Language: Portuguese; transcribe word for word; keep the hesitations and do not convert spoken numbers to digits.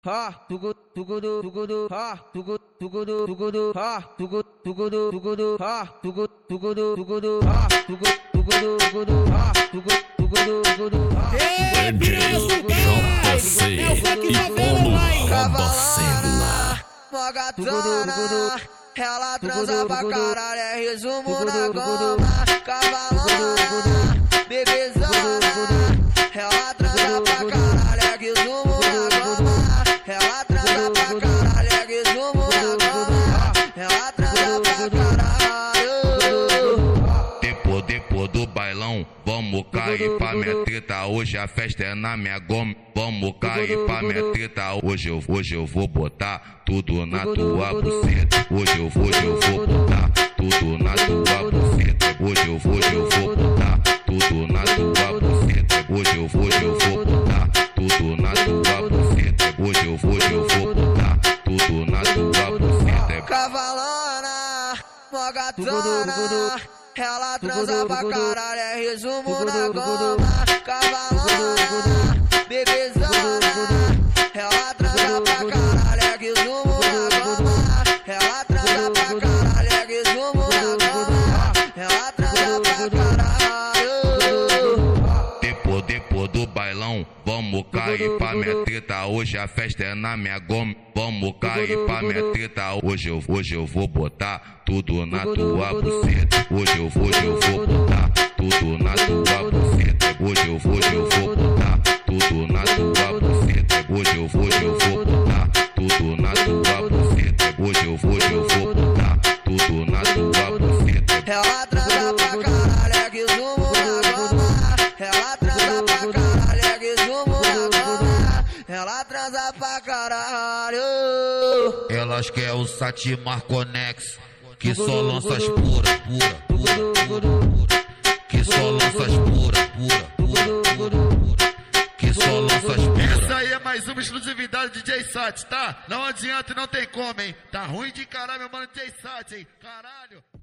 ha tugu tugudu tugudu ha tugu tugudu tugudu ha tugu tugudu tugudu ha tugu tugudu tugudu ha tugu tugudu tugudu ha tugu tugudu tugudu ha. Ei, piranha solteira, é o funk favela, vai! Cavalona, mó gatona, ela transa pra caralho, é resumo na goma. Cavalona, bebezona, ela transa pra caralho, é resumo na goma. Ela transa pra caralho, é resumo na goma. Ela transa pra caralho. Depois, depois do bailão, vamos cair pra minha treta. Hoje a festa é na minha goma. Vamos cair pra minha treta. Hoje eu, hoje eu vou botar tudo na tua buceta. Hoje eu, hoje eu vou botar tudo na tua buceta. Hoje eu, hoje eu vou botar tudo na tua buceta. Hoje eu, hoje eu vou botar tudo na tua buceta. Hoje eu, hoje eu vou botar tudo na tua buceta. Cavalona, mó gatona, ela transa pra caralho, é resumo na goma. Cavalona, bebezona, ela transa pra caralho, é resumo na goma. Ela transa pra caralho, é resumo na goma. Ela transa pra caralho. Depois, depois do bailão, vamos cair pra minha treta. Hoje a festa é na minha goma. Vamos cair pra minha treta. Hoje eu, hoje eu vou botar tudo na tua buceta. Hoje eu, hoje eu vou botar tudo na tua buceta. Hoje eu, hoje eu vou botar tudo na tua buceta. Hoje eu, hoje eu vou botar tudo na tua buceta. Hoje eu, hoje eu vou botar tudo na tua buceta. Ela transa pra caralho, é resumo na goma. Ela transa pra caralho, é resumo na goma. Ela transa pra caralho. Elas querem o Sati Marconex, que só lança as pura, pura, pura, pura, pura. Que só lança as pura, pura, pura, pura, pura. Que só lança as pura. Essa aí é mais uma exclusividade de D J Sati, tá? Não adianta e não tem como, hein? Tá ruim de caralho, meu mano D J Sati, hein? Caralho.